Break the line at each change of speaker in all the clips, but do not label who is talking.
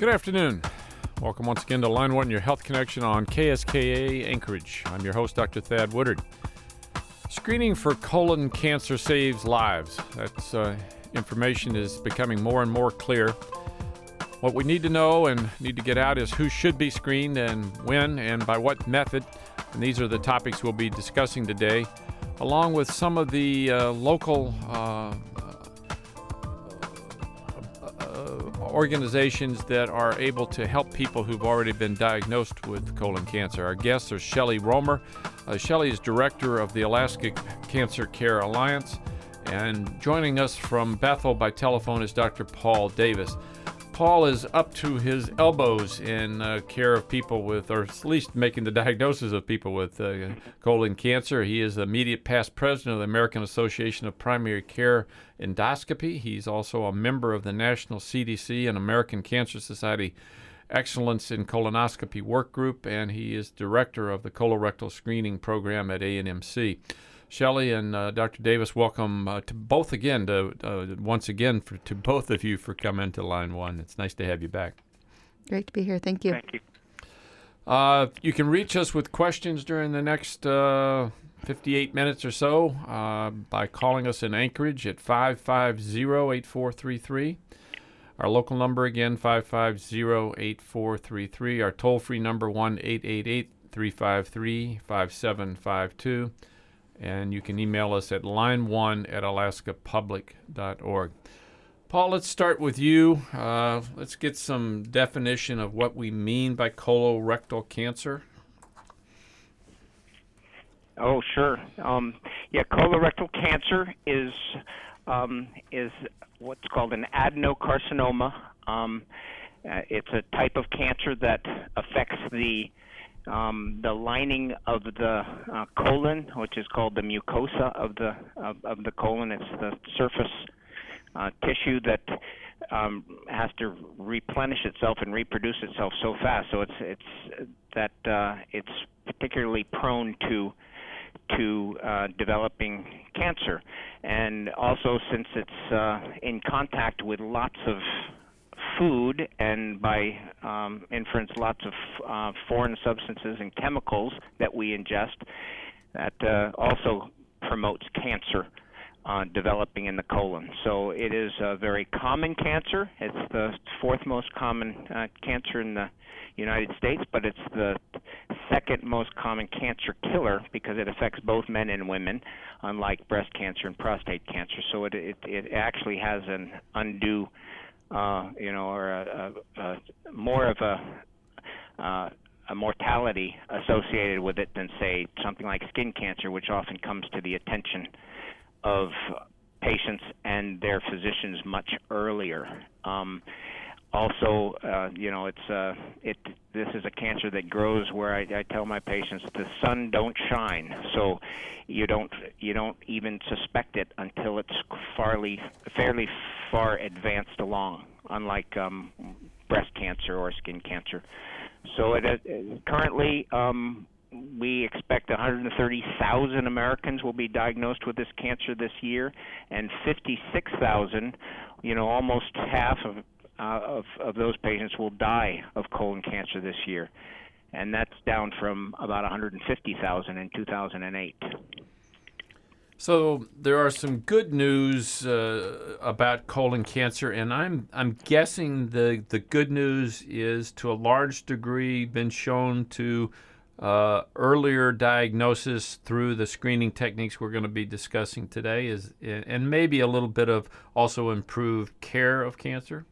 Good afternoon. Welcome once again to Line 1, your health connection on KSKA Anchorage. I'm your host, Dr. Thad Woodard. Screening for colon cancer saves lives. That's information is becoming more and more clear. What we need to know and need to get out is who should be screened and when and by what method. And these are the topics we'll be discussing today, along with some of the local organizations that are able to help people who've already been diagnosed with colon cancer. Our guests are Shelley Romer. Shelley is director of the Alaska Cancer Care Alliance, and joining us from Bethel by telephone is Dr. Paul Davis. Paul is up to his elbows in care of people with, or at least making the diagnosis of people with colon cancer. He is the immediate past president of the American Association of Primary Care Endoscopy. He's also a member of the National CDC and American Cancer Society Excellence in Colonoscopy Work Group, and he is director of the colorectal screening program at ANMC. Shelley and Dr. Davis, welcome to both again, once again to both of you for coming to Line 1. It's nice to have you back.
Great to be here. Thank you.
Thank you.
You can reach us with questions during the next 58 minutes or so by calling us in Anchorage at 550-8433. Our local number again, 550-8433. Our toll-free number, 1-888-353-5752. And you can email us at line1@alaskapublic.org. Paul, let's start with you. Let's get some definition of what we mean by colorectal cancer.
Oh, sure. Colorectal cancer is what's called an adenocarcinoma. It's a type of cancer that affects the lining of the colon, which is called the mucosa of the colon. It's the surface tissue that has to replenish itself and reproduce itself so fast. So it's particularly prone to developing cancer, and also since it's in contact with lots of food and by inference lots of foreign substances and chemicals that we ingest, that also promotes cancer developing in the colon. So it is a very common cancer. It's the fourth most common cancer in the United States, but it's the second most common cancer killer because it affects both men and women, unlike breast cancer and prostate cancer. So it actually has an undue more of a mortality associated with it than, say, something like skin cancer, which often comes to the attention of patients and their physicians much earlier. This is a cancer that grows where I tell my patients the sun don't shine, so you don't even suspect it until it's fairly far advanced along, unlike breast cancer or skin cancer. So currently we expect 130,000 Americans will be diagnosed with this cancer this year, and 56,000, almost half of those patients will die of colon cancer this year, and that's down from about 150,000 in 2008.
So there are some good news about colon cancer, and I'm guessing the good news is to a large degree been shown to earlier diagnosis through the screening techniques we're going to be discussing today, and maybe a little bit of also improved care of cancer.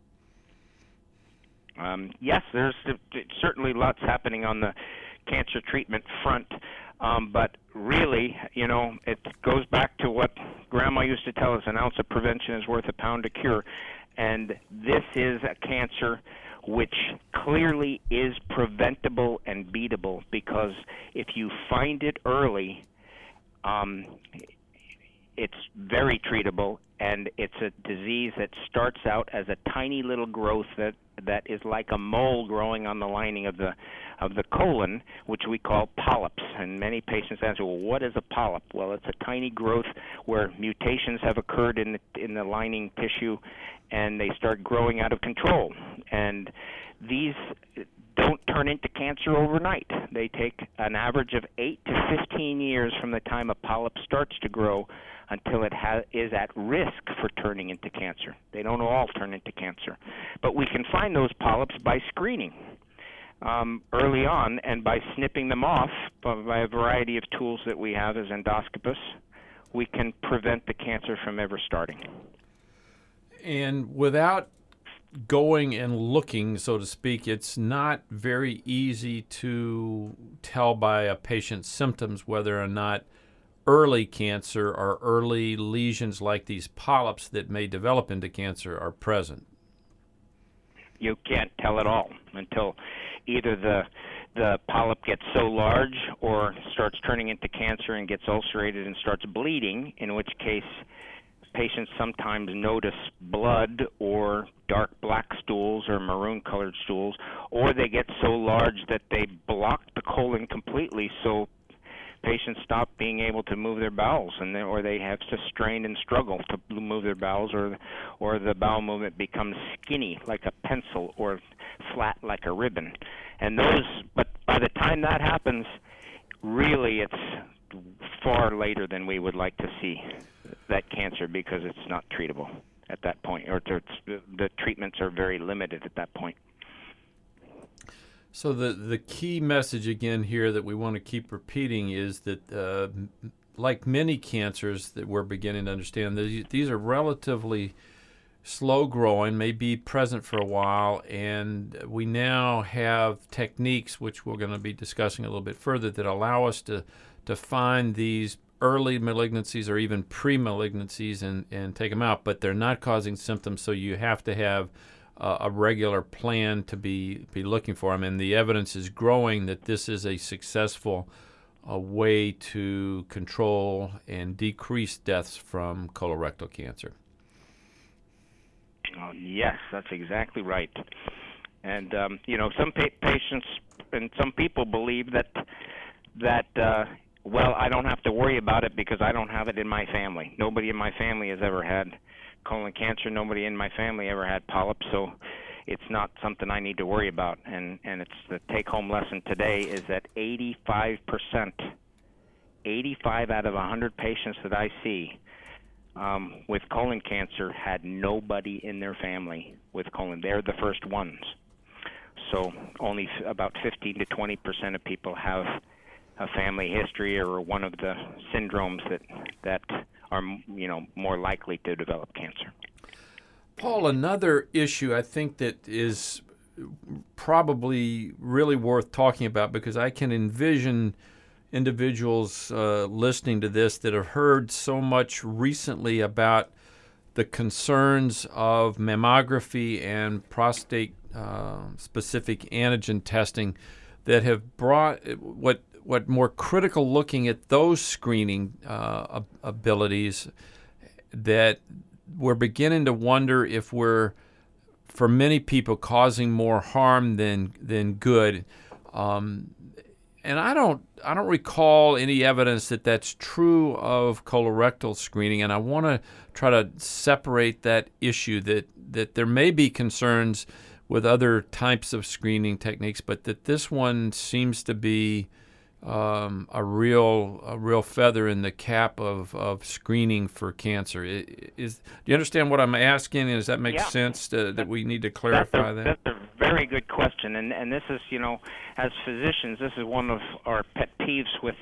Yes, there's certainly lots happening on the cancer treatment front, but really, it goes back to what Grandma used to tell us: an ounce of prevention is worth a pound of cure. And this is a cancer which clearly is preventable and beatable, because if you find it early, it's very treatable, and it's a disease that starts out as a tiny little growth that is like a mole growing on the lining of the colon, which we call polyps. And many patients ask, well, what is a polyp? Well, it's a tiny growth where mutations have occurred in the lining tissue, and they start growing out of control. And these don't turn into cancer overnight. They take an average of 8 to 15 years from the time a polyp starts to grow until it is at risk for turning into cancer. They don't all turn into cancer. But we can find those polyps by screening early on, and by snipping them off by a variety of tools that we have as endoscopists, we can prevent the cancer from ever starting.
And without going and looking, so to speak, it's not very easy to tell by a patient's symptoms whether or not early cancer or early lesions like these polyps that may develop into cancer are present.
You can't tell at all until either the polyp gets so large or starts turning into cancer and gets ulcerated and starts bleeding, in which case patients sometimes notice blood or dark black stools or maroon-colored stools, or they get so large that they block the colon completely, so patients stop being able to move their bowels, or they have to strain and struggle to move their bowels, or the bowel movement becomes skinny like a pencil or flat like a ribbon. But by the time that happens, really it's far later than we would like to see that cancer, because it's not treatable at that point, or the treatments are very limited at that point.
So the key message again here that we want to keep repeating is that like many cancers that we're beginning to understand, these are relatively slow growing, may be present for a while, and we now have techniques, which we're going to be discussing a little bit further, that allow us to find these early malignancies or even pre-malignancies and take them out, but they're not causing symptoms, so you have to have a regular plan to be looking for them. And the evidence is growing that this is a successful way to control and decrease deaths from colorectal cancer.
Oh, yes, that's exactly right. And some patients and some people believe that well, I don't have to worry about it because I don't have it in my family. Nobody in my family has ever had colon cancer. Nobody in my family ever had polyps, so it's not something I need to worry about. And it's the take-home lesson today is that 85 out of 100 patients that I see with colon cancer had nobody in their family with colon. They're the first ones. So only about 15 to 20% of people have a family history or one of the syndromes that are more likely to develop cancer.
Paul, another issue I think that is probably really worth talking about, because I can envision individuals listening to this that have heard so much recently about the concerns of mammography and prostate specific antigen testing that have brought what more critical looking at those screening abilities, that we're beginning to wonder if we're, for many people, causing more harm than good. And I don't recall any evidence that that's true of colorectal screening, and I want to try to separate that issue, that there may be concerns with other types of screening techniques, but that this one seems to be a real feather in the cap of screening for cancer. Do you understand what I'm asking? Does that make sense that we need to clarify that?
That's a very good question, and this is, as physicians, this is one of our pet peeves with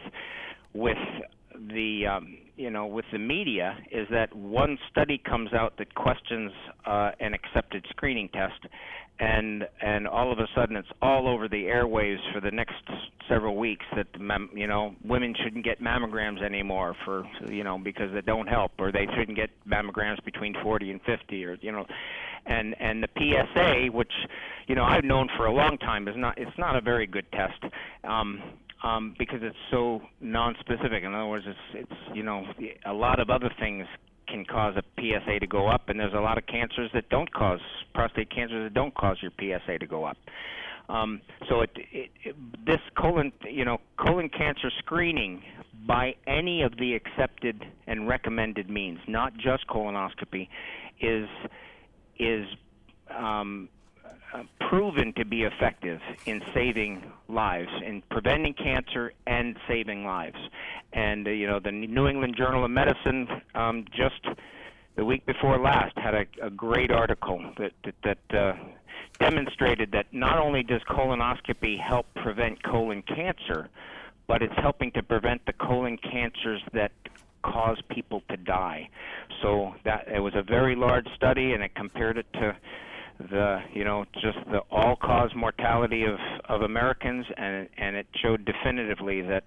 the with the media, is that one study comes out that questions an accepted screening test, and all of a sudden it's all over the airwaves for the next several weeks that women shouldn't get mammograms anymore because they don't help, or they shouldn't get mammograms between 40 and 50, or and the PSA, which I've known for a long time, it's not a very good test. Because it's so non-specific. In other words, it's a lot of other things can cause a PSA to go up, and there's a lot of cancers that don't cause, prostate cancers that don't cause your PSA to go up. So this colon cancer screening by any of the accepted and recommended means, not just colonoscopy, is proven to be effective in saving lives, in preventing cancer and saving lives. And the New England Journal of Medicine just the week before last had a great article that demonstrated that not only does colonoscopy help prevent colon cancer, but it's helping to prevent the colon cancers that cause people to die. So that it was a very large study, and it compared it to just the all-cause mortality of Americans, and it showed definitively that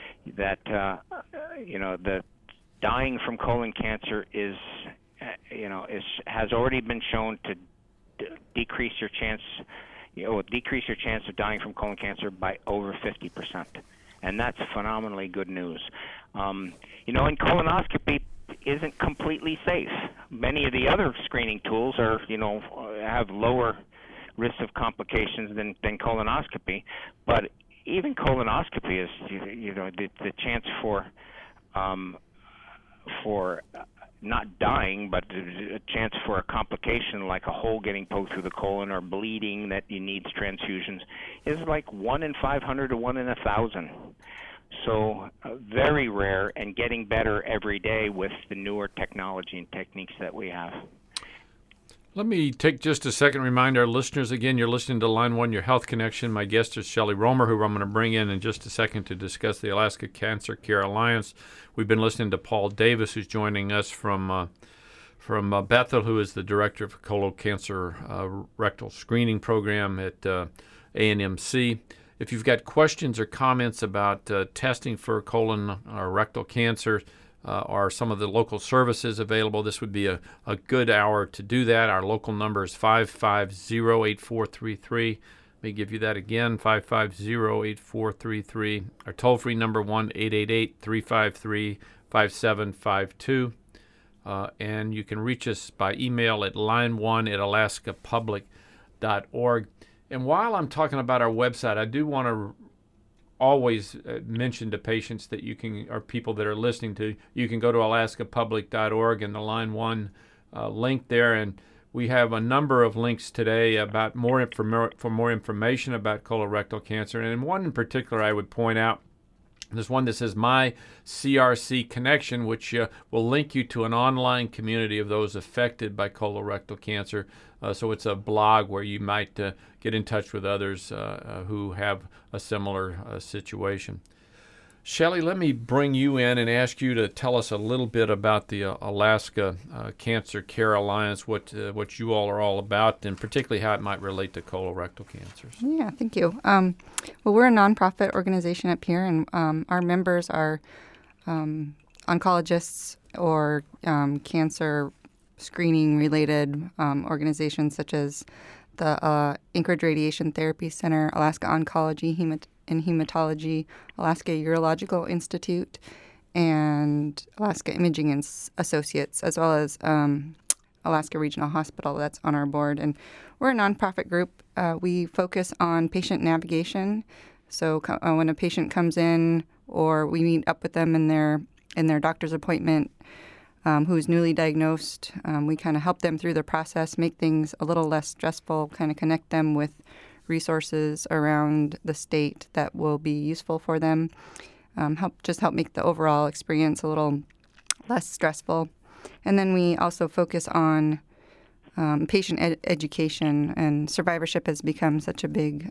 dying from colon cancer has already been shown to decrease your chance of dying from colon cancer by over 50%, and that's phenomenally good news. And colonoscopy isn't completely safe. Many of the other screening tools have lower risks of complications than colonoscopy, but even colonoscopy is the chance for not dying, but a chance for a complication like a hole getting poked through the colon or bleeding that you needs transfusions is like 1 in 500 to 1 in 1,000. So very rare, and getting better every day with the newer technology and techniques that we have.
Let me take just a second to remind our listeners again, you're listening to Line 1, Your Health Connection. My guest is Shelley Romer, who I'm going to bring in just a second to discuss the Alaska Cancer Care Alliance. We've been listening to Paul Davis, who's joining us from Bethel, who is the director of colon cancer rectal screening program at ANMC. If you've got questions or comments about testing for colon or rectal cancer or some of the local services available, this would be a good hour to do that. Our local number is 550-8433. Let me give you that again, 550-8433. Our toll-free number, 1-888-353-5752. And you can reach us by email at line1@alaskapublic.org. And while I'm talking about our website, I do want to always mention to patients that you can, or people that are listening to, you can go to alaskapublic.org and the Line 1 link there. And we have a number of links today about for more information about colorectal cancer. And one in particular I would point out, there's one that says My CRC Connection, which will link you to an online community of those affected by colorectal cancer. So it's a blog where you might get in touch with others who have a similar situation. Shelley, let me bring you in and ask you to tell us a little bit about the Alaska Cancer Care Alliance, what you all are all about, and particularly how it might relate to colorectal cancers.
Yeah, thank you. Well, we're a nonprofit organization up here, and our members are oncologists or cancer screening-related organizations such as the Anchorage Radiation Therapy Center, Alaska Oncology and Hematology, Alaska Urological Institute, and Alaska Imaging Associates, as well as Alaska Regional Hospital that's on our board. And we're a nonprofit group. We focus on patient navigation. So when a patient comes in, or we meet up with them in their doctor's appointment, who's newly diagnosed, we kind of help them through the process, make things a little less stressful, kind of connect them with resources around the state that will be useful for them, help make the overall experience a little less stressful. And then we also focus on patient education, and survivorship has become such a big,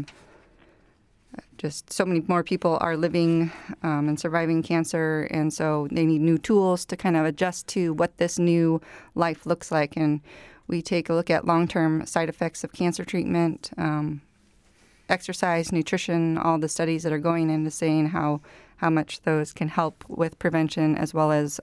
just so many more people are living and surviving cancer, and so they need new tools to kind of adjust to what this new life looks like. And we take a look at long-term side effects of cancer treatment, exercise, nutrition, all the studies that are going into saying how much those can help with prevention, as well as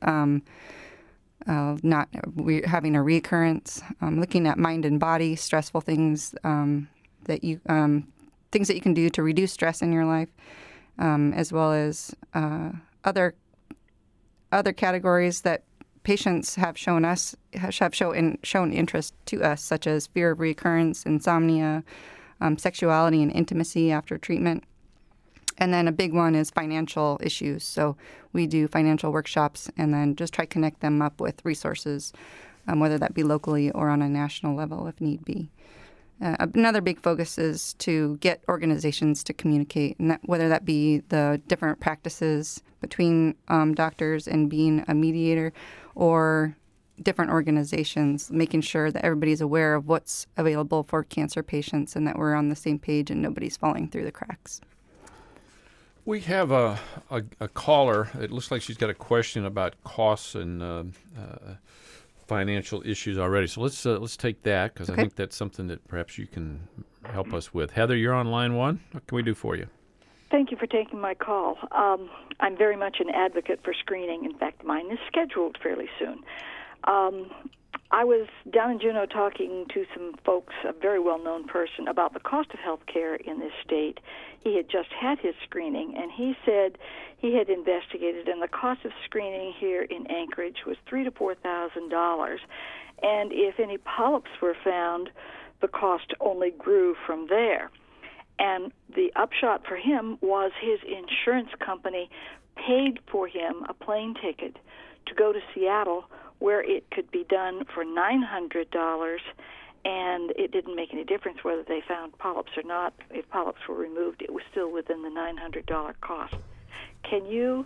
not having a recurrence, looking at mind and body, stressful things that you can do to reduce stress in your life, as well as other categories that patients have shown interest to us, such as fear of recurrence, insomnia, sexuality and intimacy after treatment. And then a big one is financial issues. So we do financial workshops and then just try to connect them up with resources, whether that be locally or on a national level if need be. Another big focus is to get organizations to communicate, and whether that be the different practices between doctors and being a mediator, or different organizations, making sure that everybody's aware of what's available for cancer patients and that we're on the same page and nobody's falling through the cracks.
We have a caller. It looks like she's got a question about costs and financial issues already. So let's take that, because I think that's something that perhaps you can help us with. Heather, you're on line one. What can we do for you?
Thank you for taking my call. I'm very much an advocate for screening. In fact, mine is scheduled fairly soon. I was down in Juneau talking to some folks, a very well-known person, about the cost of health care in this state. He had just had his screening, and he said he had investigated, and the cost of screening here in Anchorage was $3,000 to $4,000. And if any polyps were found, the cost only grew from there. And the upshot for him was his insurance company paid for him a plane ticket to go to Seattle, where it could be done for $900, and it didn't make any difference whether they found polyps or not. If polyps were removed, it was still within the $900 cost. Can you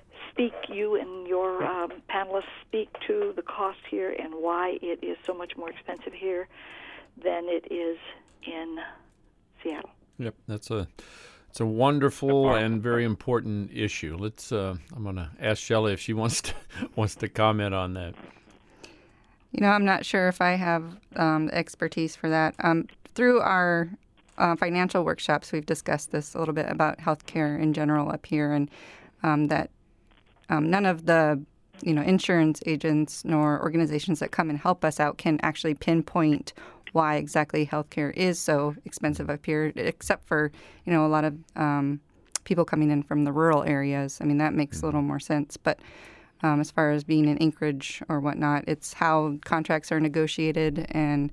and your panelists speak to the cost here and why it is so much more expensive here than it is in Seattle?
Yep, it's a wonderful and very important issue. I'm going to ask Shelley if she wants to comment on that.
I'm not sure if I have expertise for that. Through our financial workshops, we've discussed this a little bit about healthcare in general up here, and that none of the insurance agents nor organizations that come and help us out can actually pinpoint why exactly healthcare is so expensive up here, except for a lot of people coming in from the rural areas. I mean, that makes a little more sense. But as far as being in Anchorage or whatnot, it's how contracts are negotiated, and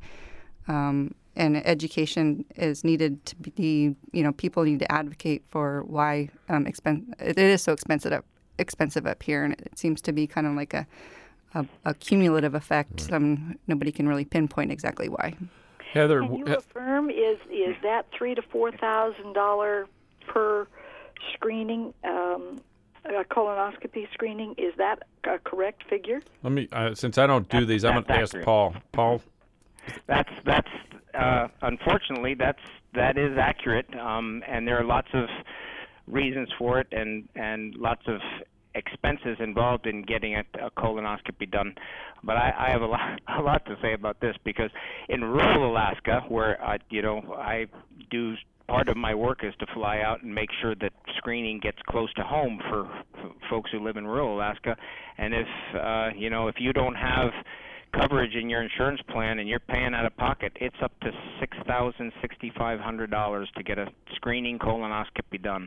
education is needed to be. People need to advocate for why it is so expensive up here, and it seems to be kind of like a cumulative effect. Nobody can really pinpoint exactly why.
Heather,
can you affirm is that $3,000 to $4,000 per screening, a colonoscopy screening? Is that a correct figure?
Let me, since I don't do these, I'm going to ask Paul. Paul,
that's unfortunately that is accurate, and there are lots of reasons for it, and lots of expenses involved in getting a colonoscopy done. But I have a lot to say about this, because in rural Alaska, where I do, part of my work is to fly out and make sure that screening gets close to home for folks who live in rural Alaska. And if you don't have coverage in your insurance plan and you're paying out of pocket, it's up to $6,000, $6,500 to get a screening colonoscopy done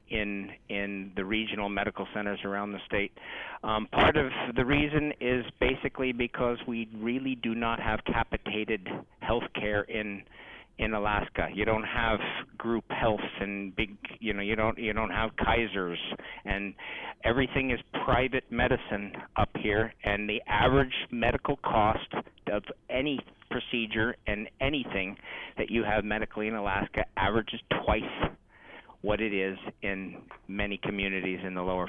in the regional medical centers around the state. Part of the reason is basically because we really do not have capitated health care in Alaska. You don't have group health and big, you don't have Kaisers, and everything is private medicine up here, and the average medical cost of any procedure and anything that you have medically in Alaska averages twice what it is in many communities in the lower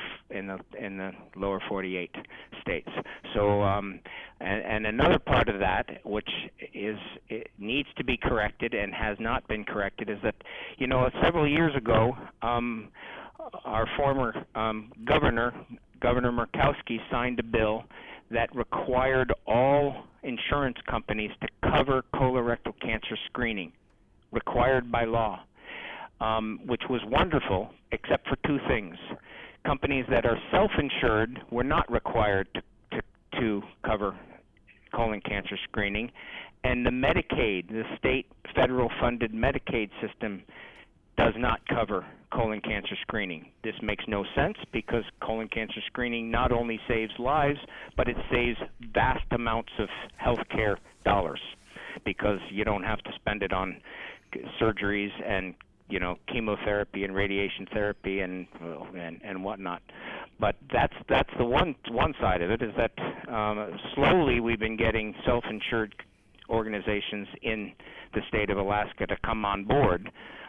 48 states. So and another part of that, which it needs to be corrected and has not been corrected, is that several years ago our former Governor Murkowski signed a bill that required all insurance companies to cover colorectal cancer screening, required by law. Which was wonderful, except for two things. Companies that are self-insured were not required to cover colon cancer screening, and the Medicaid, the state federal funded Medicaid system, does not cover colon cancer screening. This makes no sense, because colon cancer screening not only saves lives, but it saves vast amounts of health care dollars, because you don't have to spend it on surgeries and chemotherapy and radiation therapy and whatnot. But that's the one side of it, is that slowly we've been getting self-insured organizations in the state of Alaska to come on board,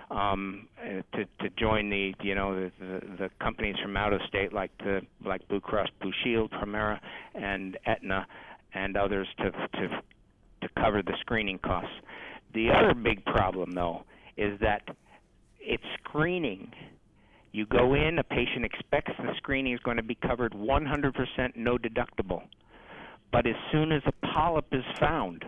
to join the companies from out of state like Blue Cross Blue Shield, Premera, and Aetna, and others to cover the screening costs. The other big problem, though, is that it's screening. You go in, a patient expects the screening is going to be covered 100% no deductible. But as soon as a polyp is found,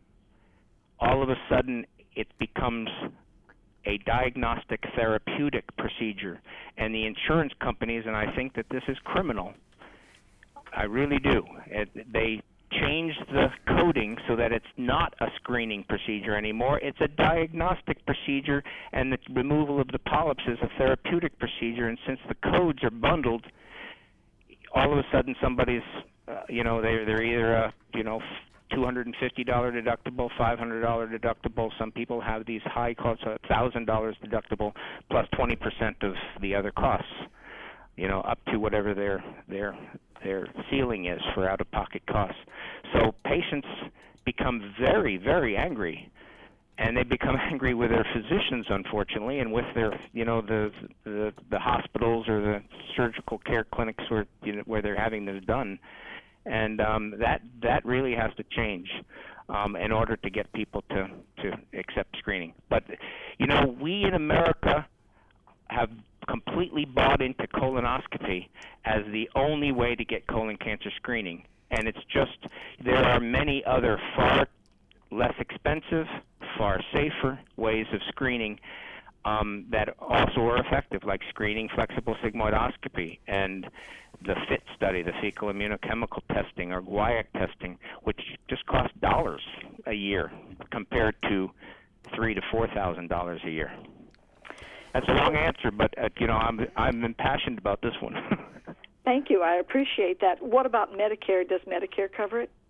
all of a sudden it becomes a diagnostic therapeutic procedure. And the insurance companies, and I think that this is criminal, I really do, they changed the coding so that it's not a screening procedure anymore. It's a diagnostic procedure, and the removal of the polyps is a therapeutic procedure. And since the codes are bundled, all of a sudden somebody's, they're either a, $250 deductible, $500 deductible. Some people have these high costs, $1,000 deductible plus 20% of the other costs, up to whatever their ceiling is for out-of-pocket costs. So patients become very, very angry, and they become angry with their physicians, unfortunately, and with their, the hospitals or the surgical care clinics where they're having this done. And that really has to change in order to get people to accept screening. But, we in America have completely bought into colonoscopy as the only way to get colon cancer screening. And it's just, there are many other far less expensive, far safer ways of screening that also are effective, like screening flexible sigmoidoscopy and the FIT study, the fecal immunochemical testing, or guaiac testing, which just costs dollars a year compared to $3,000 to $4,000 a year. That's a long answer, but I'm impassioned about this one.
Thank you. I appreciate that. What about Medicare? Does Medicare cover it?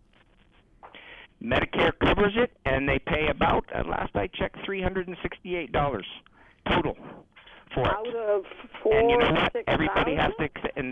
Medicare covers it, and they pay about, at last I checked, $368 total for it.
Out of $4,000
and you know what?
$6,000?
Everybody has to, and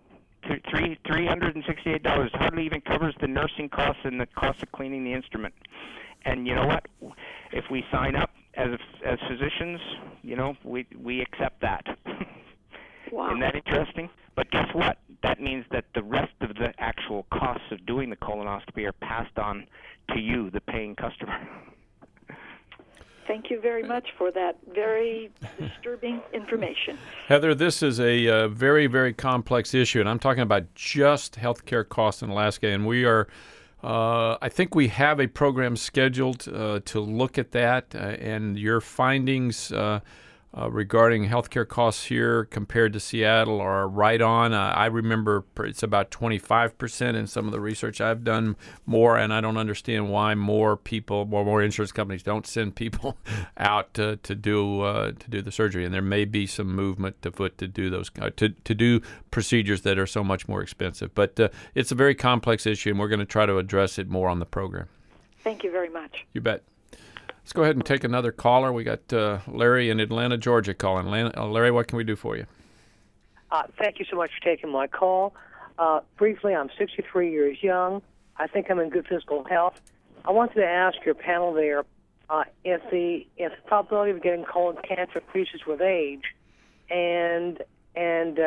$368 hardly even covers the nursing costs and the cost of cleaning the instrument. And you know what? If we sign up as physicians, we accept that.
Wow.
Isn't that interesting? But guess what? That means that the rest of the actual costs of doing the colonoscopy are passed on to you, the paying customer.
Thank you very much for that very disturbing information.
Heather, this is a very, very complex issue, and I'm talking about just healthcare costs in Alaska, and we are I think we have a program scheduled to look at that, and your findings regarding healthcare costs here compared to Seattle are right on. I remember it's about 25% in some of the research I've done more, and I don't understand why more insurance companies don't send people out to do the surgery. And there may be some movement afoot to do those to do procedures that are so much more expensive. But it's a very complex issue, and we're going to try to address it more on the program.
Thank you very much.
You bet. Let's go ahead and take another caller. We got Larry in Atlanta, Georgia calling. Larry, what can we do for you?
Thank you so much for taking my call. Briefly, I'm 63 years young. I think I'm in good physical health. I wanted to ask your panel there if the probability of getting colon cancer increases with age, and is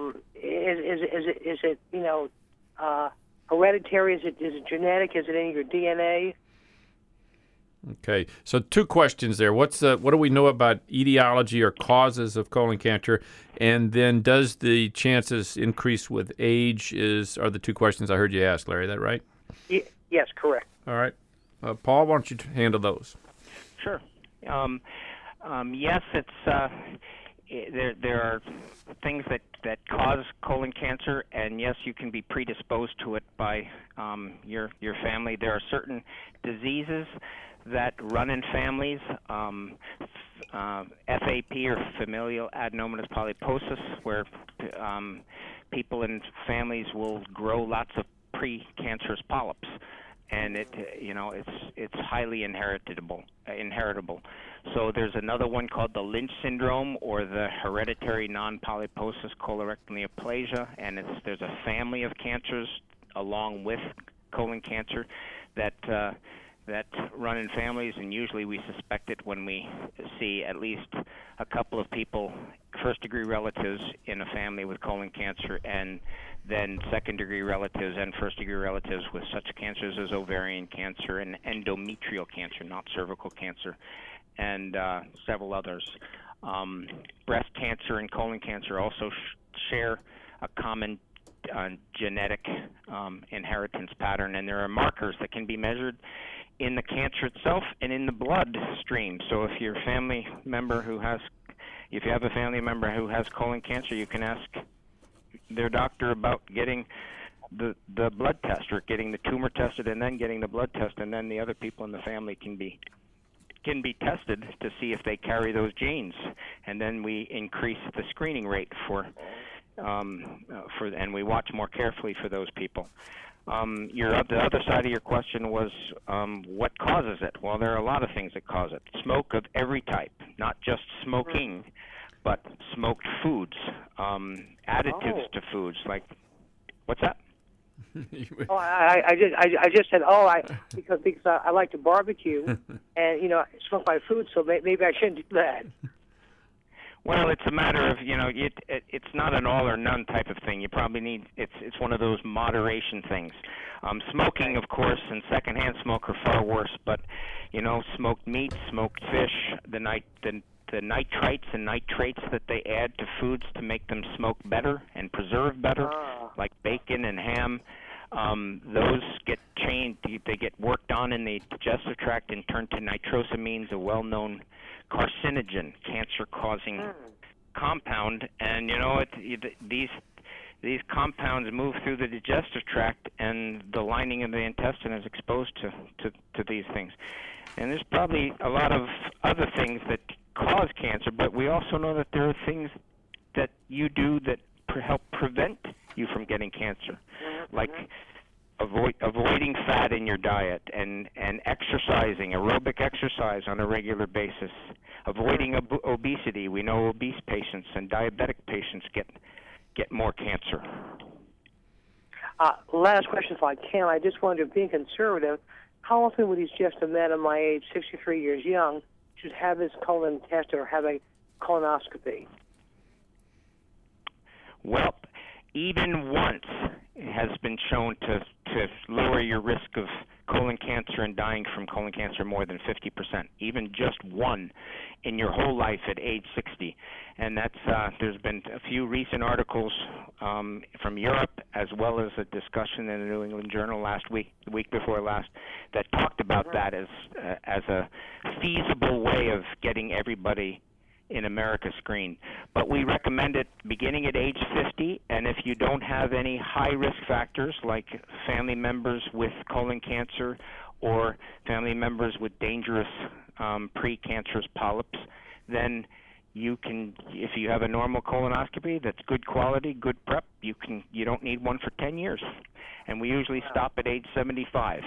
it hereditary? Is it genetic? Is it in your DNA?
Okay, so two questions there. What do we know about etiology or causes of colon cancer, and then does the chances increase with age? Are the two questions I heard you ask, Larry? Is that right?
Yes, correct.
All right, Paul, why don't you handle those?
Sure. Yes, it's there are things that cause colon cancer, and yes, you can be predisposed to it by your family. There are certain diseases that run in families, FAP, or familial adenomatous polyposis, where people in families will grow lots of precancerous polyps, and it's highly inheritable. So there's another one called the Lynch syndrome, or the hereditary non-polyposis colorectal neoplasia, and there's a family of cancers along with colon cancer that that run in families, and usually we suspect it when we see at least a couple of people, first-degree relatives in a family with colon cancer, and then second-degree relatives and first-degree relatives with such cancers as ovarian cancer and endometrial cancer, not cervical cancer, and several others. Breast cancer and colon cancer also share a common genetic inheritance pattern, and there are markers that can be measured in the cancer itself and in the blood stream. So if your family member if you have a family member who has colon cancer, you can ask their doctor about getting the blood test, or getting the tumor tested and then getting the blood test, and then the other people in the family can be tested to see if they carry those genes, and then we increase the screening rate and we watch more carefully for those people. The other side of your question was what causes it? Well, there are a lot of things that cause it. Smoke of every type, not just smoking, but smoked foods, additives to foods. Like, what's that?
I just said because I like to barbecue and smoke my food, so maybe I shouldn't do that.
Well, it's a matter of it's not an all or none type of thing. You probably need it's one of those moderation things. Smoking, of course, and secondhand smoke are far worse. But smoked meat, smoked fish, the nitrites and nitrates that they add to foods to make them smoke better and preserve better, like bacon and ham. Those get changed. They get worked on in the digestive tract and turned to nitrosamines, a well-known carcinogen, cancer-causing compound. And these compounds move through the digestive tract, and the lining of the intestine is exposed to these things. And there's probably a lot of other things that cause cancer, but we also know that there are things that you do that help prevent you from getting cancer, like avoiding fat in your diet and exercising, aerobic exercise on a regular basis, avoiding obesity. We know obese patients and diabetic patients get more cancer.
Last question, if I can. I just wondered, being conservative, how often would these just men of my age, 63 years young, should have his colon tested or have a colonoscopy?
Well, even once it has been shown to lower your risk of colon cancer and dying from colon cancer more than 50%. Even just one in your whole life at age 60. And that's there's been a few recent articles from Europe, as well as a discussion in the New England Journal the week before last, that talked about that as a feasible way of getting everybody in America screened. But we recommend it beginning at age 50, and if you don't have any high risk factors like family members with colon cancer or family members with dangerous precancerous polyps, then you can, if you have a normal colonoscopy that's good quality, good prep, you don't need one for 10 years. And we usually stop at age 75.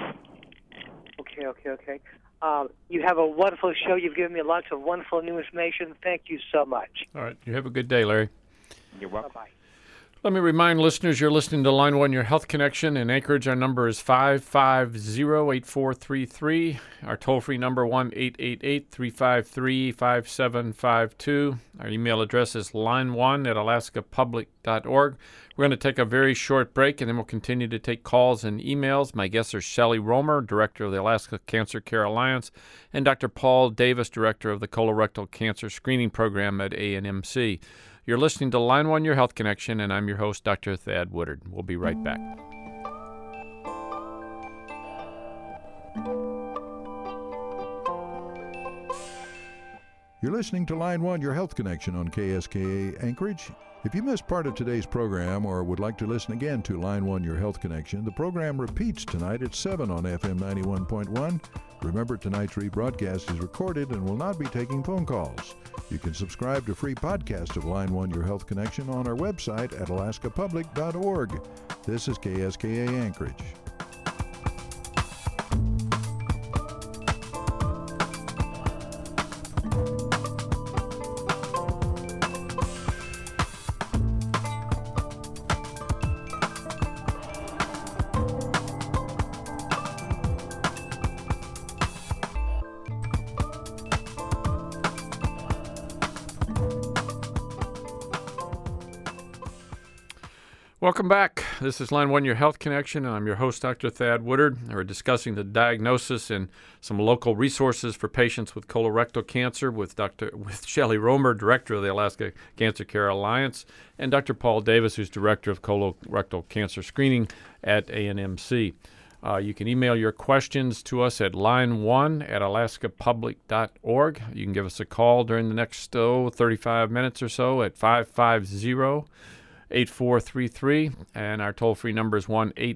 Okay. You have a wonderful show. You've given me lots of wonderful new information. Thank you so much.
All right. You have a good day, Larry.
You're welcome.
Bye-bye.
Let me remind listeners you're listening to Line 1, Your Health Connection. In Anchorage, our number is 550-8433. Our toll-free number, 1-888-353-5752. Our email address is line1@alaskapublic.org. We're going to take a very short break, and then we'll continue to take calls and emails. My guests are Shelley Romer, Director of the Alaska Cancer Care Alliance, and Dr. Paul Davis, Director of the Colorectal Cancer Screening Program at ANMC. You're listening to Line 1, Your Health Connection, and I'm your host, Dr. Thad Woodard. We'll be right back.
You're listening to Line 1, Your Health Connection on KSKA Anchorage. If you missed part of today's program or would like to listen again to Line 1, Your Health Connection, the program repeats tonight at 7 on FM 91.1. Remember, tonight's rebroadcast is recorded and will not be taking phone calls. You can subscribe to free podcast of Line 1, Your Health Connection on our website at alaskapublic.org. This is KSKA Anchorage.
Welcome back. This is Line 1, Your Health Connection, and I'm your host, Dr. Thad Woodard. We're discussing the diagnosis and some local resources for patients with colorectal cancer with Shelley Romer, Director of the Alaska Cancer Care Alliance, and Dr. Paul Davis, who's Director of Colorectal Cancer Screening at ANMC. You can email your questions to us at line1@alaskapublic.org. You can give us a call during the next 35 minutes or so at 550-8433, and our toll-free number is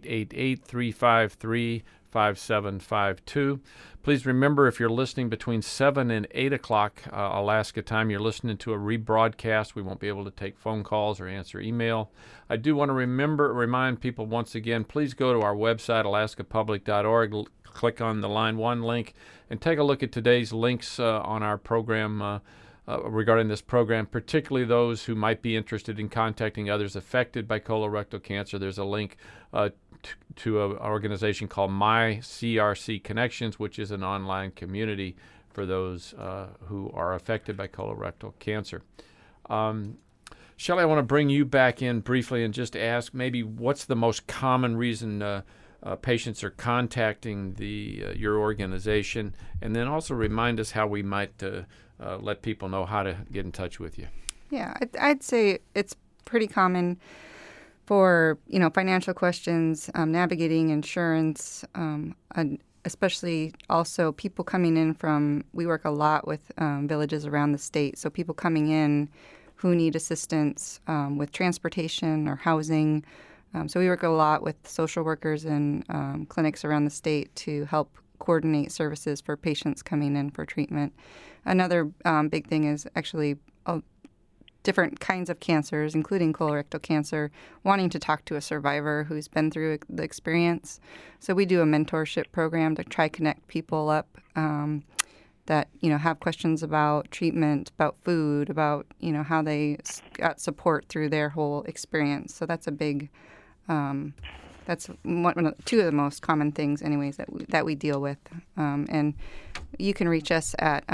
1-888-353-5752. Please remember, if you're listening between 7 and 8 o'clock Alaska time, you're listening to a rebroadcast. We won't be able to take phone calls or answer email. I do want to remind people once again, please go to our website, alaskapublic.org, click on the Line 1 link, and take a look at today's links on our program regarding this program, particularly those who might be interested in contacting others affected by colorectal cancer. There's a link to an organization called My CRC Connections, which is an online community for those who are affected by colorectal cancer. Shelley, I want to bring you back in briefly and just ask maybe what's the most common reason patients are contacting your organization, and then also remind us how we might let people know how to get in touch with you.
Yeah, I'd say it's pretty common for, financial questions, navigating insurance, and especially also people coming in from, we work a lot with villages around the state, so people coming in who need assistance with transportation or housing. So we work a lot with social workers and clinics around the state to help coordinate services for patients coming in for treatment. Another big thing is actually different kinds of cancers, including colorectal cancer, wanting to talk to a survivor who's been through the experience. So we do a mentorship program to try connect people up that, have questions about treatment, about food, about, how they got support through their whole experience. So that's a big that's two of the most common things, anyways, that we deal with. And you can reach us at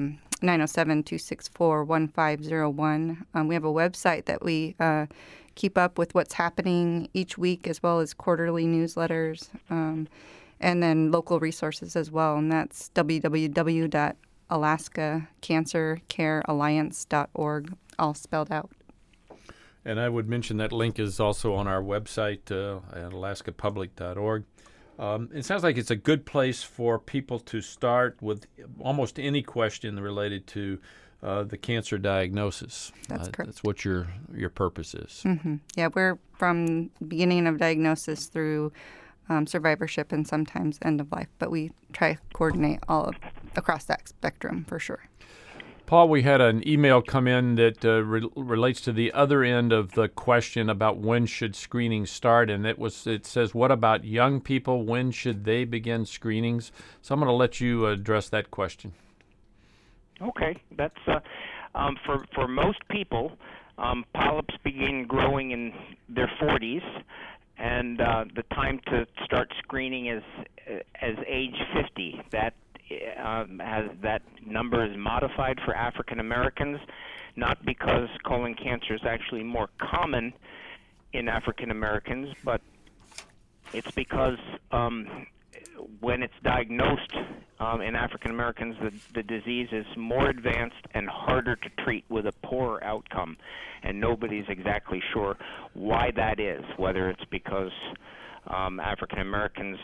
907-264-1501. We have a website that we keep up with what's happening each week, as well as quarterly newsletters, and then local resources as well. And that's www.alaskacancercarealliance.org, all spelled out.
And I would mention that link is also on our website at alaskapublic.org. It sounds like it's a good place for people to start with almost any question related to the cancer diagnosis.
That's correct.
That's what your purpose is.
Mm-hmm. Yeah, we're from beginning of diagnosis through survivorship and sometimes end of life, but we try to coordinate all across that spectrum for sure.
Paul, we had an email come in that relates to the other end of the question about when should screening start, and it says, what about young people? When should they begin screenings? So I'm going to let you address that question.
Okay, that's for most people, polyps begin growing in their 40s, and the time to start screening is as age 50. That number is modified for African Americans, not because colon cancer is actually more common in African Americans, but it's because when it's diagnosed in African Americans, the disease is more advanced and harder to treat with a poorer outcome, and nobody's exactly sure why that is, whether it's because African Americans,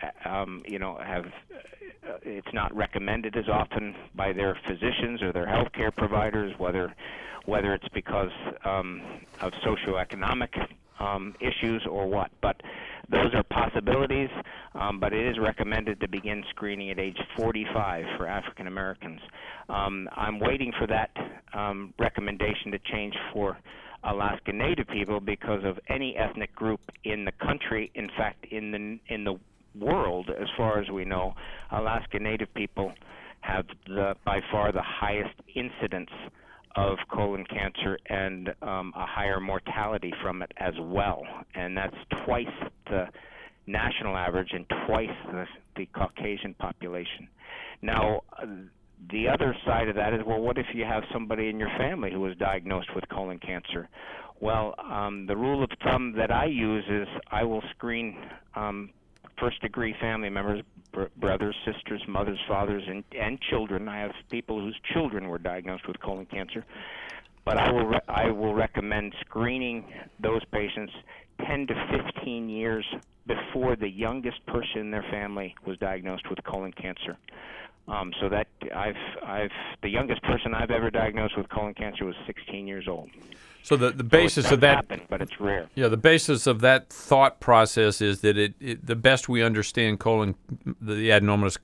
have it's not recommended as often by their physicians or their healthcare providers, whether it's because of socioeconomic issues or what. But those are possibilities, but it is recommended to begin screening at age 45 for African Americans. I'm waiting for that recommendation to change for Alaska Native people because of any ethnic group in the country. In fact, in the world, as far as we know, Alaska Native people have by far the highest incidence of colon cancer and a higher mortality from it as well, and that's twice the national average and twice the Caucasian population. Now, the other side of that is, well, what if you have somebody in your family who was diagnosed with colon cancer? Well, the rule of thumb that I use is I will screen first-degree family members, brothers, sisters, mothers, fathers, and children. I have people whose children were diagnosed with colon cancer. But I will recommend screening those patients 10 to 15 years before the youngest person in their family was diagnosed with colon cancer. So that the youngest person I've ever diagnosed with colon cancer was 16 years old.
So the basis of that,
happen, but it's rare.
Yeah, the basis of that thought process is that the best we understand the adenomatous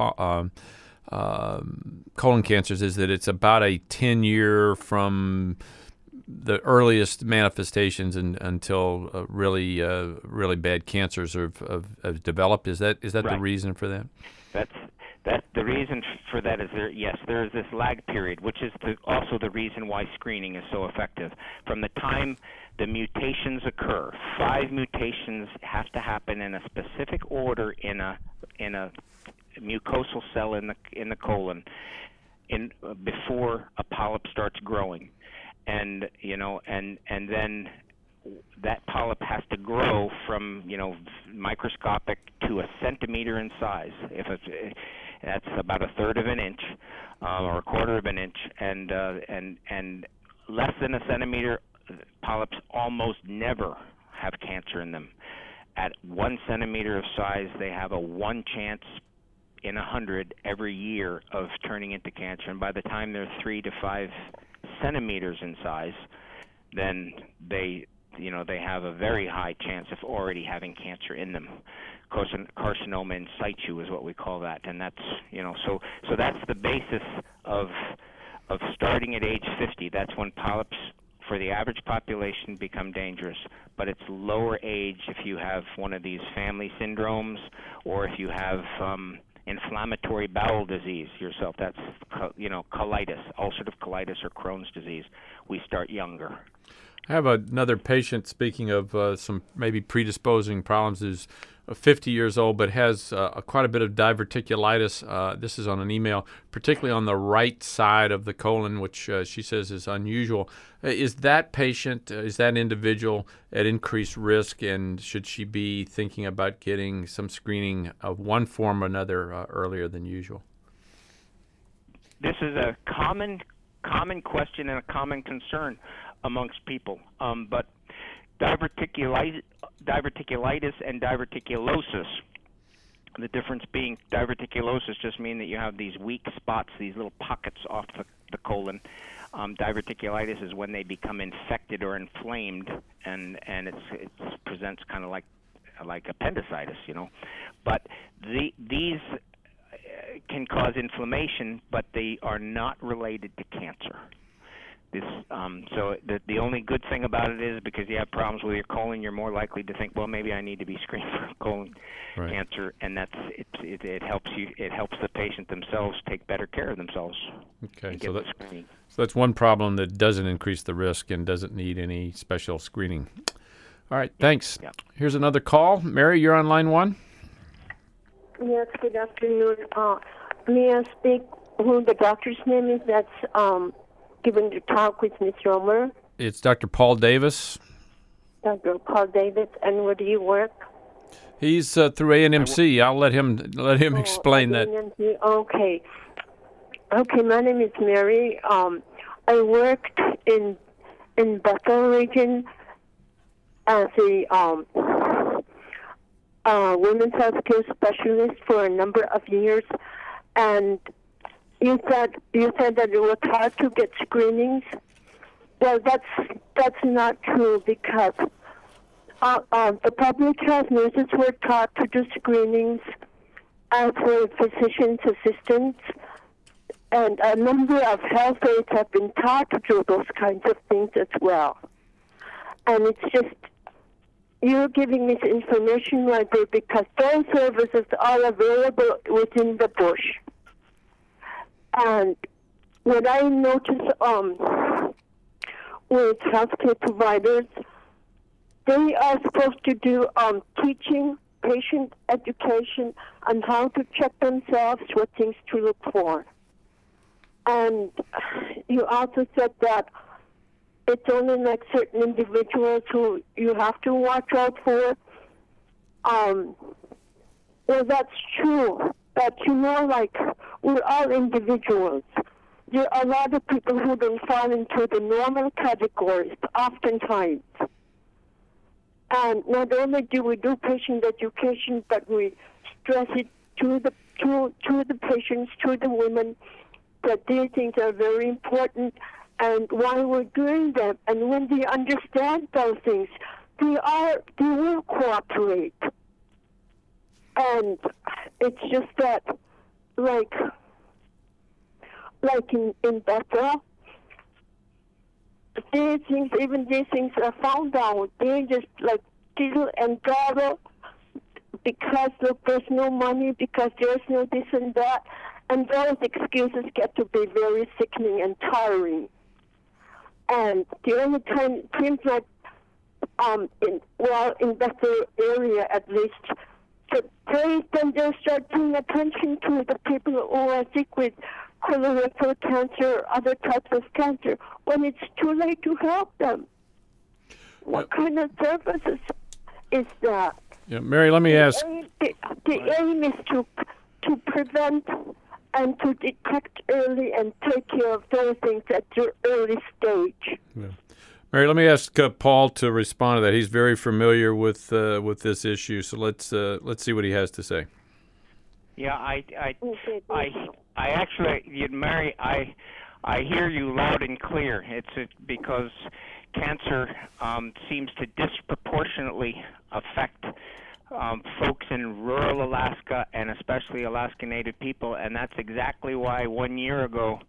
colon cancers is that it's about a 10-year from the earliest manifestations until really bad cancers have developed. Is that right. The reason for that?
That's the reason for that is there is this lag period, which is also the reason why screening is so effective. From the time the mutations occur, 5 mutations have to happen in a specific order in a mucosal cell in the colon before a polyp starts growing, and then that polyp has to grow from microscopic to a centimeter in size. That's about 1/3 of an inch or 1/4 of an inch, and less than a centimeter, polyps almost never have cancer in them. At 1 centimeter of size, they have a 1 chance in 100 every year of turning into cancer, and by the time they're 3 to 5 centimeters in size, then they have a very high chance of already having cancer in them. Carcinoma in situ is what we call that, and that's so that's the basis of starting at age 50. That's when polyps for the average population become dangerous, but it's lower age if you have one of these family syndromes or if you have inflammatory bowel disease yourself. That's colitis, ulcerative colitis, or Crohn's disease. We start younger.
I have another patient, speaking of some maybe predisposing problems, who's 50 years old but has quite a bit of diverticulitis. This is on an email, particularly on the right side of the colon, which she says is unusual. Is that patient, is that individual at increased risk, and should she be thinking about getting some screening of one form or another earlier than usual?
This is a common question and a common concern amongst people, but diverticulitis and diverticulosis, the difference being diverticulosis just means that you have these weak spots, these little pockets off the colon. Diverticulitis is when they become infected or inflamed, and it presents kind of like appendicitis, But these can cause inflammation, but they are not related to cancer. So the only good thing about it is because you have problems with your colon, you're more likely to think, well, maybe I need to be screened for colon cancer, and it helps you. It helps the patient themselves take better care of themselves.
Okay, so that's one problem that doesn't increase the risk and doesn't need any special screening. All right, thanks. Yeah. Here's another call. Mary, you're on line 1.
Yes, good afternoon. May I speak who the doctor's name is that's given to talk with Ms. Romer?
It's Dr. Paul Davis.
Dr. Paul Davis, and where do you work?
He's through ANMC. I'll let him explain that.
ANMC. Okay. My name is Mary. I worked in Bethel region as a women's health care specialist for a number of years, and you said that it was hard to get screenings. Well, that's not true, because the public health nurses were taught to do screenings as were physician's assistants, and a number of health aides have been taught to do those kinds of things as well. And it's just, you're giving me this information right there because those services are available within the bush. And what I notice with healthcare providers, they are supposed to do teaching, patient education on how to check themselves, what things to look for. And you also said that it's only like certain individuals who you have to watch out for. Well, that's true. But like we're all individuals. There are a lot of people who don't fall into the normal categories, oftentimes. And not only do we do patient education, but we stress it to the patients, to the women, that these things are very important and why we're doing them. And when they understand those things, they will cooperate. And it's just that, like in Bethel, these things are found out. They just like diddle and daddle because there's no money, because there's no this and that. And those excuses get to be very sickening and tiring. And the only time it seems like, in Bethel area at least, that then they start paying attention to the people who are sick with colorectal cancer, other types of cancer, when it's too late to help them. What kind of services is that?
Yeah, Mary, let me ask.
The aim is to prevent and to detect early and take care of those things at the early stage.
Yeah. Mary, let me ask Paul to respond to that. He's very familiar with this issue, so let's see what he has to say.
Yeah, I actually, Mary, I hear you loud and clear. It's because cancer seems to disproportionately affect folks in rural Alaska and especially Alaska Native people, and that's exactly why 1 year ago,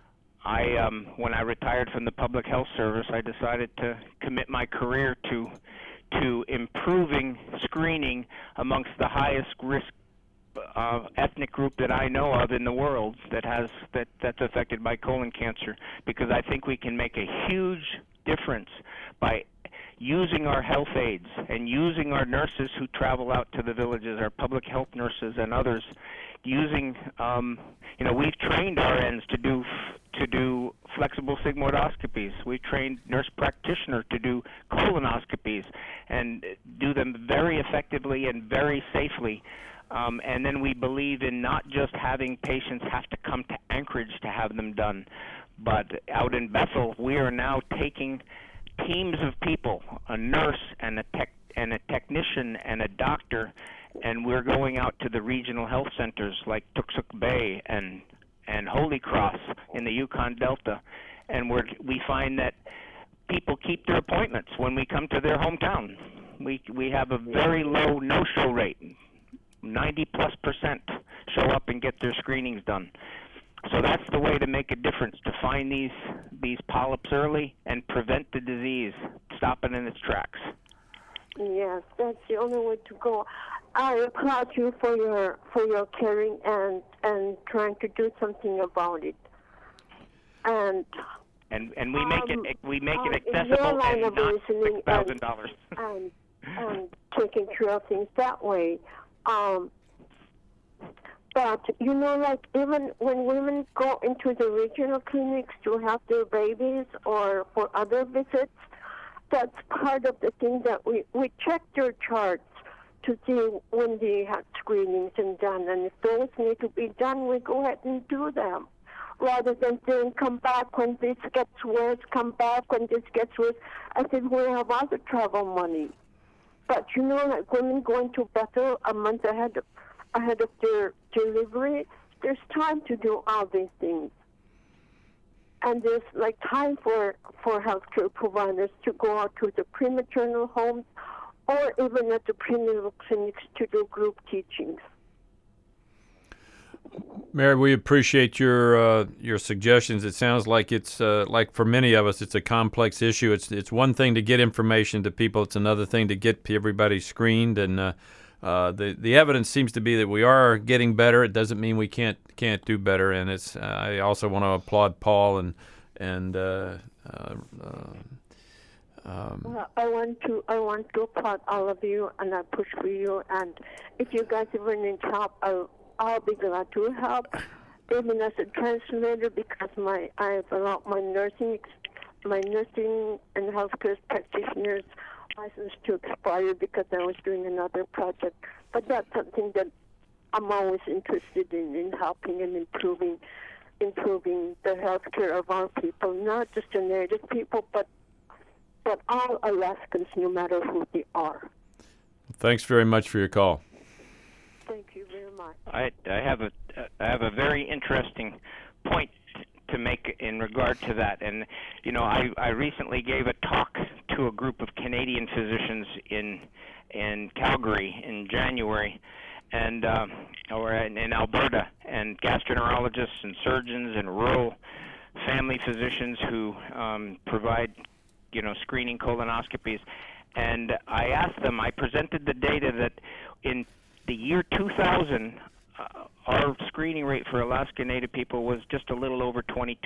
when I retired from the Public Health Service, I decided to commit my career to improving screening amongst the highest risk ethnic group that I know of in the world that's affected by colon cancer, because I think we can make a huge difference by using our health aides and using our nurses who travel out to the villages, our public health nurses and others, using we've trained RNs to do flexible sigmoidoscopies. We've trained nurse practitioners to do colonoscopies and do them very effectively and very safely. And then we believe in not just having patients have to come to Anchorage to have them done, but out in Bethel, we are now taking teams of people, a nurse and a technician and a doctor, and we're going out to the regional health centers like Tuksuk Bay and Holy Cross in the Yukon Delta, and we find that people keep their appointments when we come to their hometown. We have a very low no-show rate. 90+% show up and get their screenings done. So that's the way to make a difference, to find these polyps early and prevent the disease, stop it in its tracks.
Yes, that's the only way to go. I applaud you for your caring and trying to do something about it. And
we make it accessible and not $6,000.
And taking care of things that way. But, even when women go into the regional clinics to have their babies or for other visits, that's part of the thing that we check their charts to see when they have screenings and done. And if those need to be done, we go ahead and do them. Rather than saying, come back when this gets worse, come back when this gets worse. I said, we have other travel money. But, women going to Bethel a month ahead of their delivery, there's time to do all these things. And there's time for healthcare providers to go out to the prematernal homes or even at the prenatal clinics to do group teachings.
Mary, we appreciate your suggestions. It sounds like it's like for many of us, it's a complex issue. It's one thing to get information to people; it's another thing to get everybody screened. And the evidence seems to be that we are getting better. It doesn't mean we can't do better. And it's I also want to applaud Paul and
well, I want to applaud all of you, and I push for you. And if you guys ever need help, I'll be glad to help. even as a translator, because I have allowed my nursing and healthcare practitioners license to expire because I was doing another project. But that's something that I'm always interested in helping and improving the healthcare of our people, not just the Native people, but all Alaskans, no matter who they are.
Thanks very much for your call.
Thank you very much.
I have a very interesting point to make in regard to that. And I recently gave a talk to a group of Canadian physicians in Calgary in January, and or in Alberta, and gastroenterologists and surgeons and rural family physicians who provide screening colonoscopies. And I asked them, I presented the data that in the year 2000, our screening rate for Alaska Native people was just a little over 22%.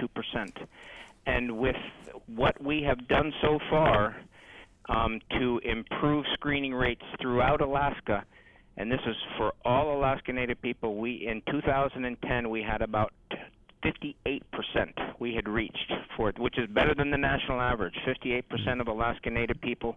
And with what we have done so far to improve screening rates throughout Alaska, and this is for all Alaska Native people, in 2010 we had about 58% we had reached for it, which is better than the national average. 58% of Alaska Native people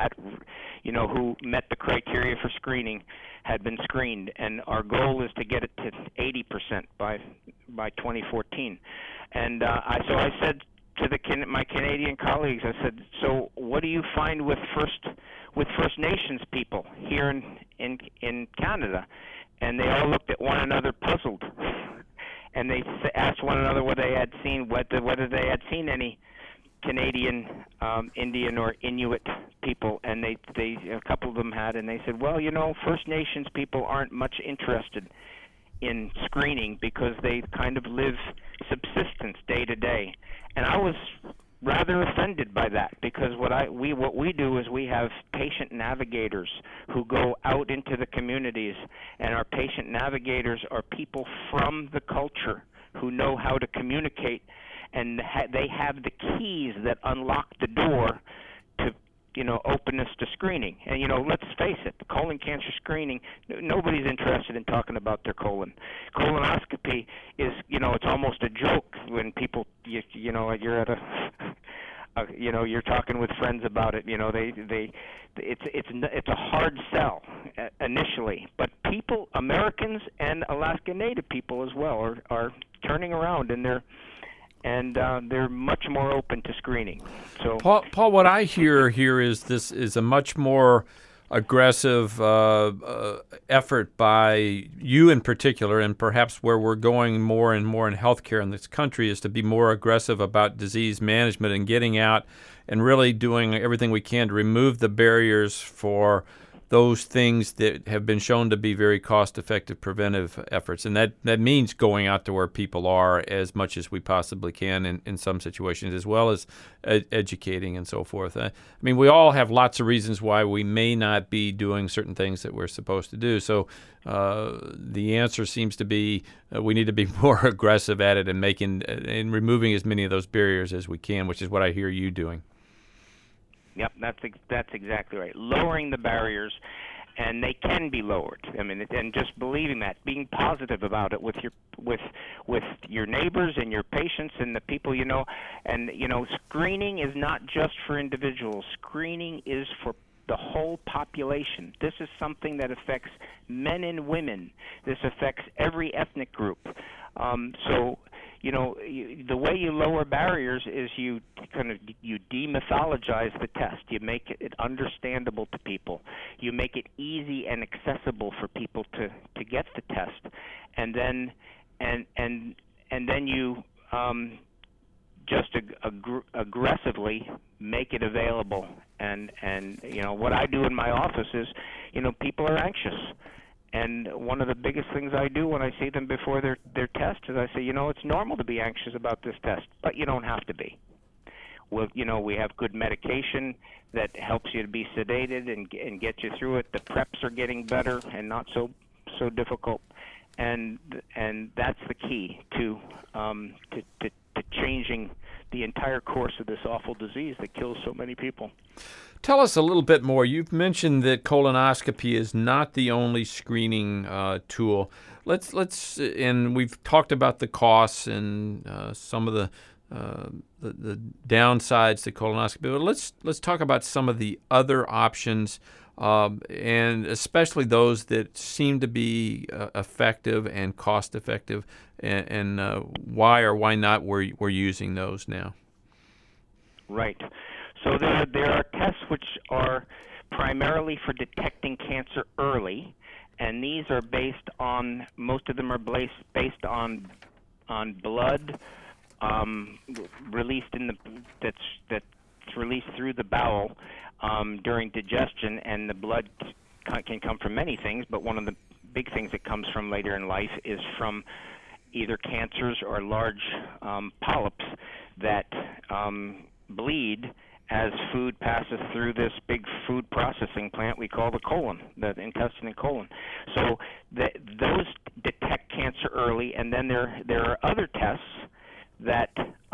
who met the criteria for screening had been screened, and our goal is to get it to 80% by 2014. And so I said to my Canadian colleagues, I said, so what do you find with First Nations people here in Canada? And they all looked at one another puzzled. And they asked one another whether they had seen any Canadian, Indian, or Inuit people, and a couple of them had, and they said, well, First Nations people aren't much interested in screening because they kind of live subsistence day to day. And I was rather offended by that, because what we do is we have patient navigators who go out into the communities, and our patient navigators are people from the culture who know how to communicate, and they have the keys that unlock the door to openness to screening. And let's face it, the colon cancer screening, nobody's interested in talking about their colon. Colonoscopy is it's almost a joke when people you're at you're talking with friends about it. It's a hard sell initially, but Americans and Alaska Native people as well are turning around, and they're much more open to screening. So,
Paul, what I hear here is this is a much more aggressive effort by you in particular, and perhaps where we're going more and more in healthcare in this country is to be more aggressive about disease management and getting out and really doing everything we can to remove the barriers for those things that have been shown to be very cost-effective preventive efforts. And that means going out to where people are as much as we possibly can in some situations, as well as educating and so forth. I mean, we all have lots of reasons why we may not be doing certain things that we're supposed to do. So the answer seems to be we need to be more aggressive at it and removing as many of those barriers as we can, which is what I hear you doing.
Yep, that's exactly right. Lowering the barriers, and they can be lowered. I mean, and just believing that, being positive about it with your neighbors and your patients and the people you know. And screening is not just for individuals. Screening is for the whole population. This is something that affects men and women. This affects every ethnic group. The way you lower barriers is you demythologize the test. You make it understandable to people. You make it easy and accessible for people to get the test, and then you just aggressively make it available. And what I do in my office is, people are anxious. And one of the biggest things I do when I see them before their test is I say, it's normal to be anxious about this test, but you don't have to be. We have good medication that helps you to be sedated and get you through it. The preps are getting better and not so difficult, and that's the key to changing the entire course of this awful disease that kills so many people.
Tell us a little bit more. You've mentioned that colonoscopy is not the only screening tool. Let's and we've talked about the costs and some of the downsides to colonoscopy. But let's talk about some of the other options, and especially those that seem to be effective and cost effective, and why or why not we're using those now.
Right. So there are tests which are primarily for detecting cancer early, and these are most of them are based on blood released that's released through the bowel during digestion, and the blood can come from many things, but one of the big things that comes from later in life is from either cancers or large polyps that bleed as food passes through this big food processing plant we call the colon, the intestine and colon. So those detect cancer early, and then there are other tests that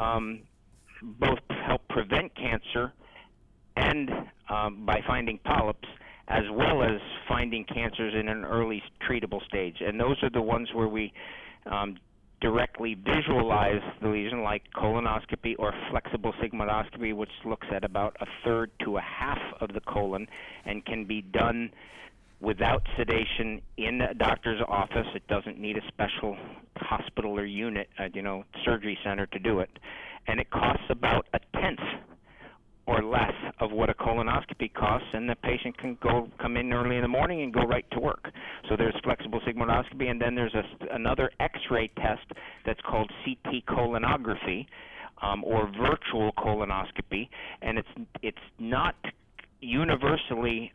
both help prevent cancer and by finding polyps, as well as finding cancers in an early treatable stage. And those are the ones where we directly visualize the lesion, like colonoscopy or flexible sigmoidoscopy, which looks at about a third to a half of the colon and can be done without sedation in a doctor's office. It doesn't need a special hospital or unit, surgery center to do it. And it costs about a tenth or less of what a colonoscopy costs, and the patient can come in early in the morning and go right to work. So there's flexible sigmoidoscopy, and then there's another X-ray test that's called CT colonography, or virtual colonoscopy, and it's not universally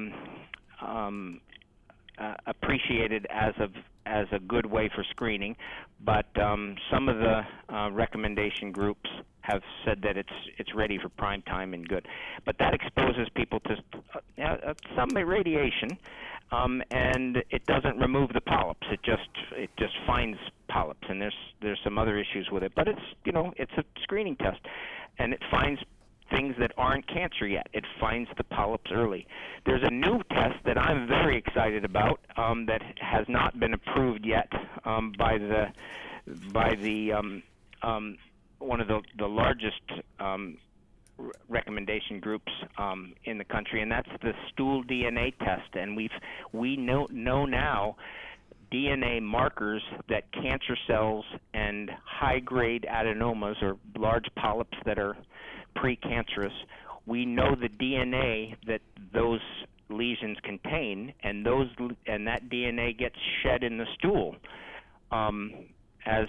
appreciated as a good way for screening, but some of the recommendation groups have said that it's ready for prime time and good. But that exposes people to some radiation, and it doesn't remove the polyps. It just finds polyps, and there's some other issues with it. But it's a screening test, and it finds things that aren't cancer yet. It finds the polyps early. There's a new test that I'm very excited about that has not been approved yet by the one of the largest recommendation groups in the country, and that's the stool DNA test. And we know now DNA markers that cancer cells and high-grade adenomas, or large polyps that are precancerous, we know the DNA that those lesions contain, and that DNA gets shed in the stool. As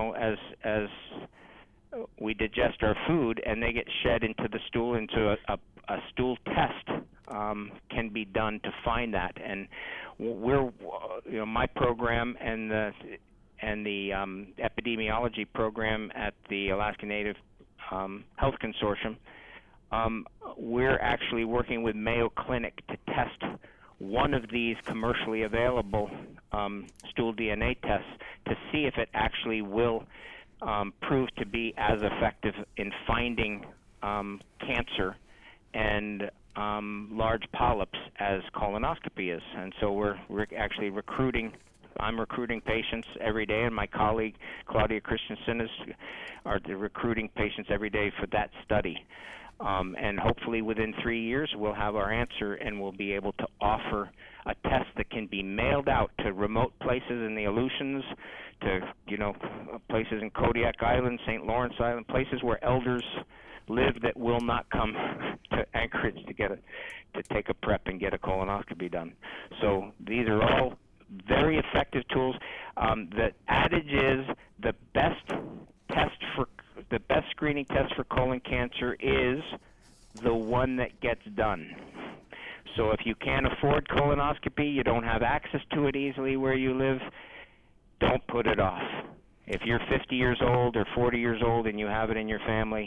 we digest our food, and they get shed into the stool, into a stool test can be done to find that. And we're, my program and the epidemiology program at the Alaska Native Health Consortium, we're actually working with Mayo Clinic to test one of these commercially available stool DNA tests to see if it actually will prove to be as effective in finding cancer and large polyps as colonoscopy is. And so we're actually I'm recruiting patients every day, and my colleague Claudia Christensen are recruiting patients every day for that study. And hopefully within 3 years we'll have our answer, and we'll be able to offer a test that can be mailed out to remote places in the Aleutians, to places in Kodiak Island, St. Lawrence Island, places where elders live that will not come to Anchorage to take a prep and get a colonoscopy done. So these are all very effective tools. The adage is the best screening test for colon cancer is the one that gets done. So if you can't afford colonoscopy, you don't have access to it easily where you live, don't put it off. If you're 50 years old or 40 years old and you have it in your family,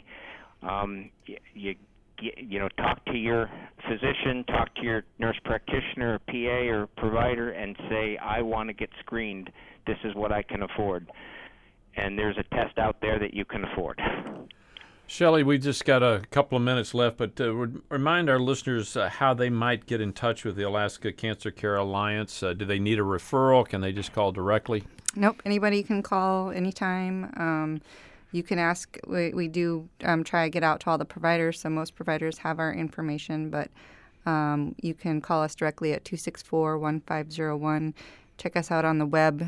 talk to your physician, talk to your nurse practitioner or PA or provider and say, I want to get screened. This is what I can afford. And there's a test out there that you can afford.
Shelley, we just got a couple of minutes left, but remind our listeners how they might get in touch with the Alaska Cancer Care Alliance. Do they need a referral? Can they just call directly?
Nope. Anybody can call anytime. You can ask. We do try to get out to all the providers, so most providers have our information, but you can call us directly at 264-1501. Check us out on the web,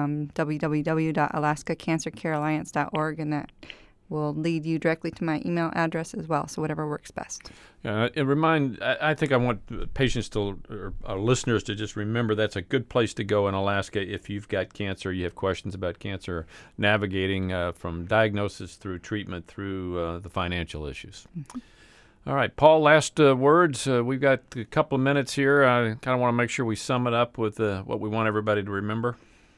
www.alaskacancercarealliance.org, and that will lead you directly to my email address as well, so whatever works best.
And I think I want patients to, or our listeners to just remember that's a good place to go in Alaska if you've got cancer, you have questions about cancer, navigating from diagnosis through treatment through the financial issues. Mm-hmm. All right, Paul, last words. We've got a couple of minutes here. I kind of want to make sure we sum it up with what we want everybody to remember.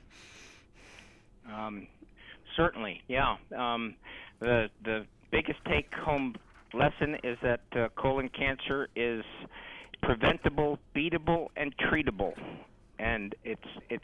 Certainly, yeah. The biggest take-home lesson is that colon cancer is preventable, beatable, and treatable, and it's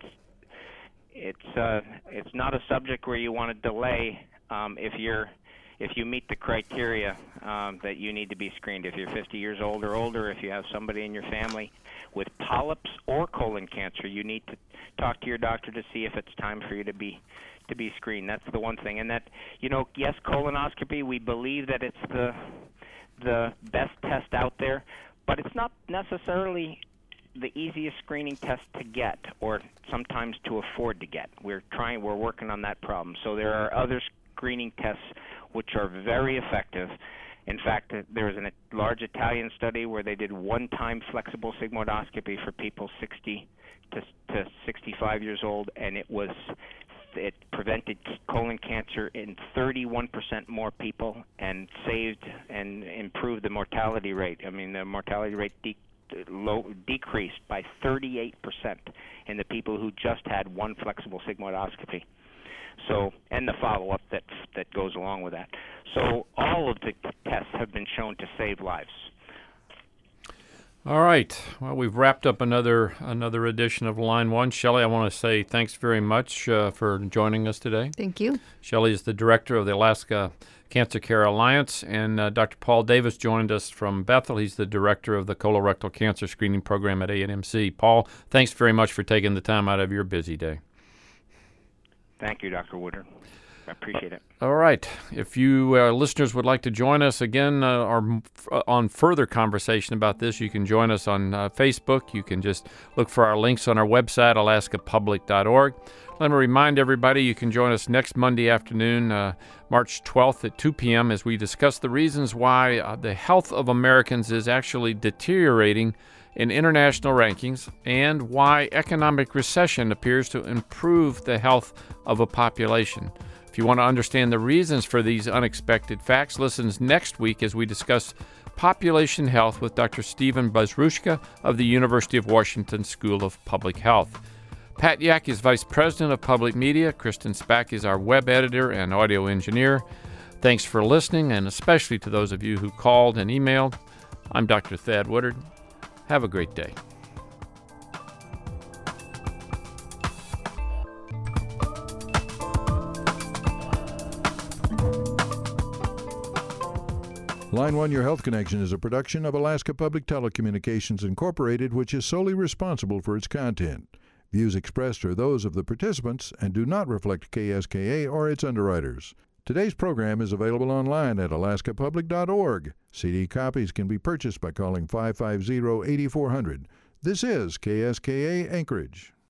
not a subject where you want to delay if you meet the criteria that you need to be screened. If you're 50 years old or older, if you have somebody in your family with polyps or colon cancer, you need to talk to your doctor to see if it's time for you to be screened. That's the one thing. And that, yes, colonoscopy, we believe that it's the best test out there, but it's not necessarily the easiest screening test to get or sometimes to afford to get. We're working on that problem. So there are other screening tests which are very effective. In fact, there was a large Italian study where they did one-time flexible sigmoidoscopy for people 60 to 65 years old, and it prevented colon cancer in 31% more people and saved and improved the mortality rate. I mean, the mortality rate decreased by 38% in the people who just had one flexible sigmoidoscopy. So, and the follow-up that goes along with that. So all of the tests have been shown to save lives.
All right. Well, we've wrapped up another edition of Line One. Shelley, I want to say thanks very much for joining us today.
Thank you.
Shelley is the director of the Alaska Cancer Care Alliance, and Dr. Paul Davis joined us from Bethel. He's the director of the colorectal cancer screening program at A&MC. Paul, thanks very much for taking the time out of your busy day.
Thank you, Dr. Woodard. I appreciate it.
All right. If you listeners would like to join us again on further conversation about this, you can join us on Facebook. You can just look for our links on our website, alaskapublic.org. Let me remind everybody you can join us next Monday afternoon, March 12th at 2 p.m. as we discuss the reasons why the health of Americans is actually deteriorating in international rankings and why economic recession appears to improve the health of a population. If you want to understand the reasons for these unexpected facts, listen next week as we discuss population health with Dr. Stephen Bazrushka of the University of Washington School of Public Health. Pat Yak is Vice President of Public Media. Kristen Spack is our web editor and audio engineer. Thanks for listening, and especially to those of you who called and emailed. I'm Dr. Thad Woodard. Have a great day.
Line One, Your Health Connection is a production of Alaska Public Telecommunications Incorporated, which is solely responsible for its content. Views expressed are those of the participants and do not reflect KSKA or its underwriters. Today's program is available online at alaskapublic.org. CD copies can be purchased by calling 550-8400. This is KSKA Anchorage.